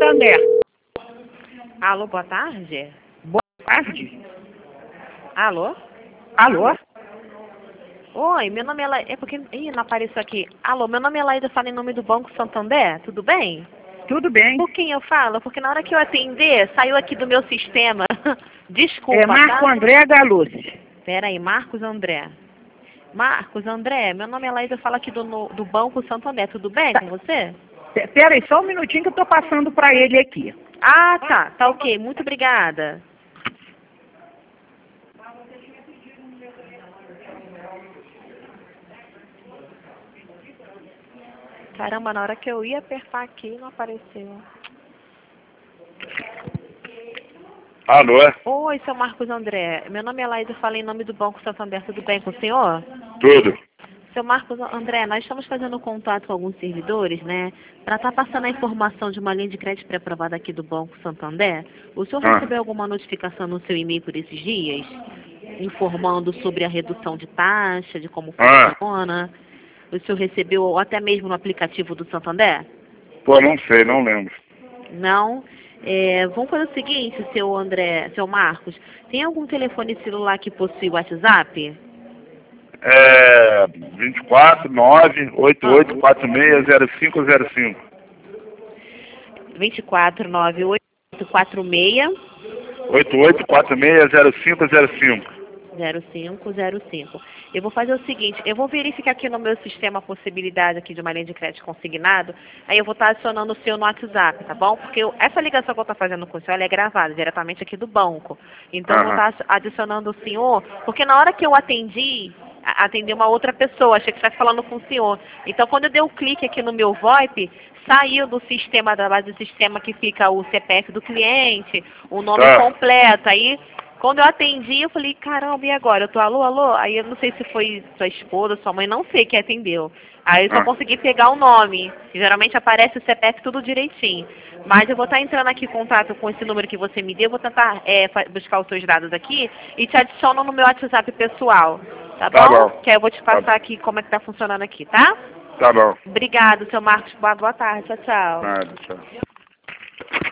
Santander. Alô, boa tarde? Boa tarde. Alô? Alô? Oi, meu nome é Laída. É porque. Ih, não apareceu aqui. Alô, meu nome é Laída, falo em nome do Banco Santander, tudo bem? Tudo bem. Por quem eu falo? Porque na hora que eu atender, saiu aqui do meu sistema. Desculpa, É Marco tá? André Galucci. Pera aí, Marcos André. Marcos André, meu nome é Laída, eu falo aqui do Banco Santander, tudo bem Tá. com você? Pera aí, só um minutinho que eu tô passando para ele aqui. Ah, tá, tá ok, muito obrigada. Caramba, na hora que eu ia apertar aqui, não apareceu. Alô? Oi, seu Marcos André. Meu nome é Laísa, falo em nome do Banco Santander. Tudo bem com o senhor? Tudo. Seu Marcos André, nós estamos fazendo contato com alguns servidores, né? Para estar passando a informação de uma linha de crédito pré-aprovada aqui do Banco Santander. O senhor Ah. recebeu alguma notificação no seu e-mail por esses dias? Informando sobre a redução de taxa, de como funciona? O senhor recebeu ou até mesmo no aplicativo do Santander? Pô, não sei, não lembro. Não? Vamos fazer o seguinte, seu André, seu Marcos. Tem algum telefone celular que possui WhatsApp? 24 988 460505. 24 9846 88460505. 0505. Eu vou fazer o seguinte, eu vou verificar aqui no meu sistema a possibilidade aqui de uma linha de crédito consignado, aí eu vou estar adicionando o seu no WhatsApp, tá bom? Porque essa ligação que eu estou fazendo com o senhor, ela é gravada diretamente aqui do banco. Então eu vou estar adicionando o senhor, porque na hora que eu atendi uma outra pessoa, achei que estivesse falando com o senhor. Então quando eu dei o clique aqui no meu VoIP, saiu do sistema, da base do sistema que fica o CPF do cliente, o nome completo, aí quando eu atendi, eu falei, caramba, e agora? Eu tô alô, alô? Aí eu não sei se foi sua esposa, sua mãe, não sei quem atendeu. Aí eu só consegui pegar o nome. Geralmente aparece o CPF tudo direitinho. Mas eu vou estar entrando aqui em contato com esse número que você me deu, vou tentar buscar os seus dados aqui e te adiciono no meu WhatsApp pessoal. Tá bom? Tá bom. Que aí eu vou te passar aqui como é que tá funcionando aqui, tá? Tá bom. Obrigado, seu Marcos. Boa tarde. Tchau, tchau. Nada, tchau.